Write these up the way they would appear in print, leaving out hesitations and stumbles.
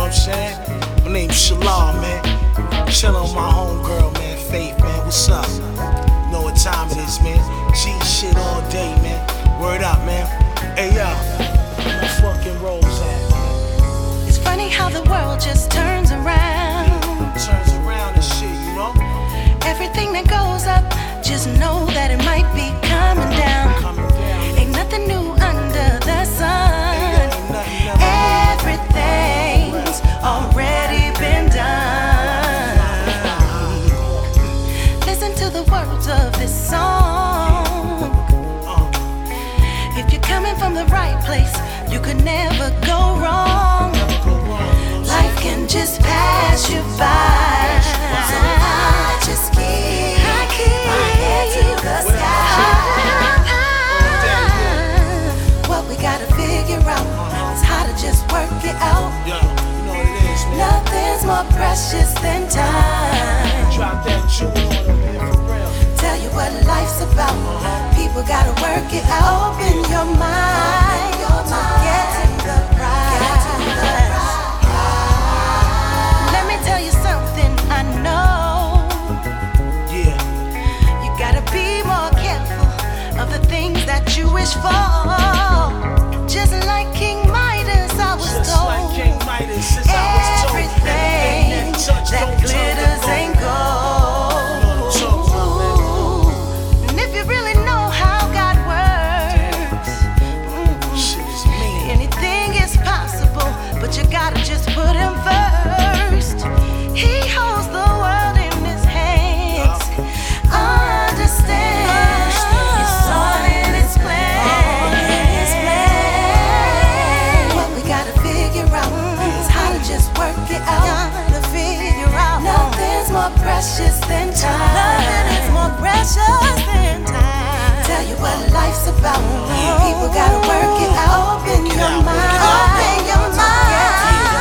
what I'm saying? My name's Shalal, man. Chillin' on my homegirl, man, Faith, man. What's up? You know what time it is, man. G shit all day, man. Word up, man. Hey, yo, where my fucking rolls at, man? It's funny how the world just turns around. Turns around and shit, you know? Everything that goes up, just know that it might be coming down. Ain't nothing new under the sun. Everything's already been done. Listen to the words of this song. If you're coming from the right place, you could never go wrong. Life can just pass you by, so I just keep my head to the sky. What we gotta figure out is how to just work it out. Nothing's more precious than time. Drop that jewel on them, man, for real. Tell you what life's about. People gotta work it out. Open your mind to get to the prize. Let me tell you something I know. Yeah. You gotta be more careful of the things that you wish for. Just like King Midas, I was Just told. like King Midas, since I was told, Everything that glitters ain't gold. And if you really know how God works, shit is mean. anything is possible, but you gotta just put Him first. He holds the world in His hands. Understand, it's all in His plan. What we gotta figure out is how to just work it out. Nothing's more precious than time. Nothing is more precious than time. Tell you what life's about. People gotta work it out. Open your mind. Open your mind.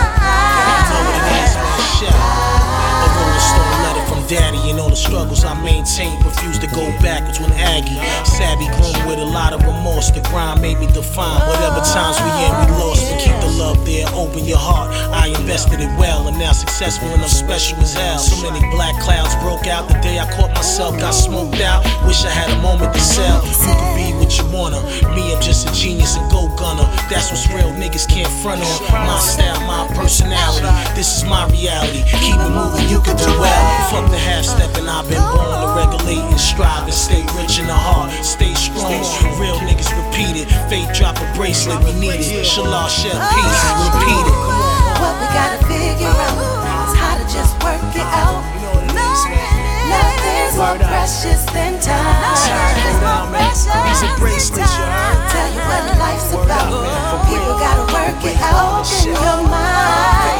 A Rolling Stone letter from Daddy and all the struggles I maintained. Refused to go backwards when Aggie. Savvy grown with a lot of remorse. The grind made me define whatever times we in, we lost. But keep the love there, open your heart. I invested it well, and now successful and I'm special as hell. So many black clouds broke out the day I caught myself, got smoked out. Wish I had a moment to sell. You can be what you wanna. Me, I'm just a genius and go gunner. That's what real niggas can't front on. My style, my personality. This is my reality. Keep it moving, you can do well. Fuck the half stepping, I've been born to regulate and strive and stay rich in the heart. Stay strong. Real niggas repeat it. Faith drop a bracelet, we need it. Shalal share peace, repeat it. What we gotta figure out is how to just work it out. Nothing's more precious than time. These are bracelets, you heard? Tell you what life's about. People gotta work it out. Open your mind.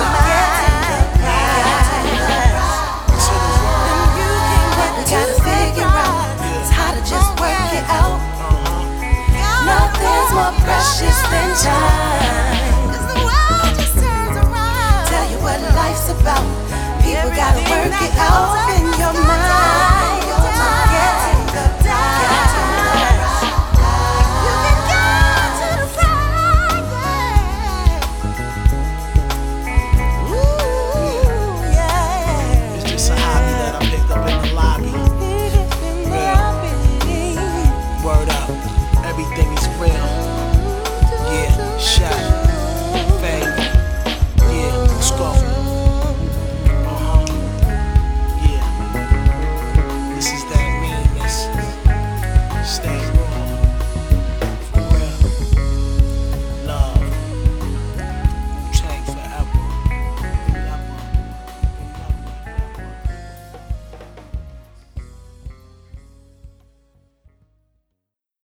What we gotta figure out is how to just work it out. Nothing's more precious than time. Tell you what life's about. People gotta work it out. Open your mind.